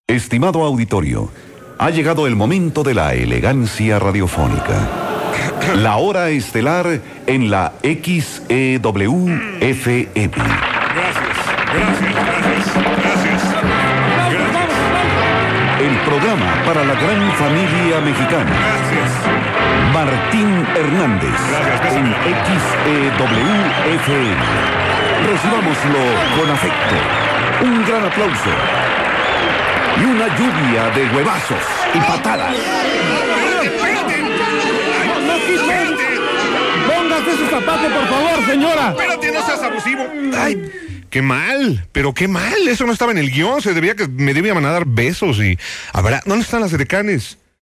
Estimado auditorio, ha llegado el momento de la elegancia radiofónica. La hora estelar en la XEW-FM. Gracias. El programa para la gran familia mexicana. Gracias. Martín Hernández Gracias. en XEW-FM. Recibámoslo con afecto. Un gran aplauso. Y una lluvia de huevazos y patadas. Póngase su zapato, por favor, señora. Espérate, no seas abusivo. Ay, qué mal, pero qué mal. Eso no estaba en el guión. Me debían a dar besos y... A ver, ¿dónde están las edecanes?